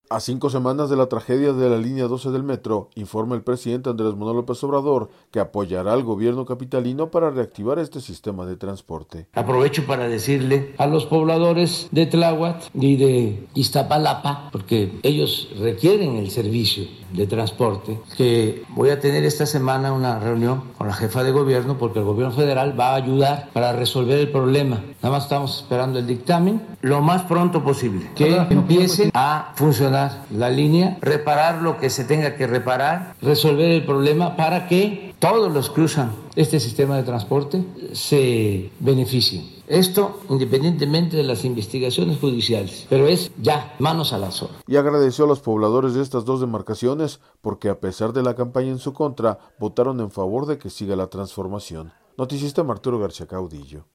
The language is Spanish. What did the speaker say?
A 5 semanas de la tragedia de la línea 12 del metro, informa el presidente Andrés Manuel López Obrador que apoyará al gobierno capitalino para reactivar este sistema de transporte. Aprovecho para decirle a los pobladores de Tláhuac y de Iztapalapa, porque ellos requieren el servicio de transporte, que voy a tener esta semana una reunión con la jefa de gobierno porque el gobierno federal va a ayudar para resolver el problema. Nada más estamos esperando el dictamen lo más pronto posible, que empiece a funcionar la línea, reparar lo que se tenga que reparar, resolver el problema para que todos los que usan este sistema de transporte se beneficien. Esto independientemente de las investigaciones judiciales, pero es ya manos a la obra. Y agradeció a los pobladores de estas dos demarcaciones porque a pesar de la campaña en su contra, votaron en favor de que siga la transformación. Noticista Arturo García Caudillo.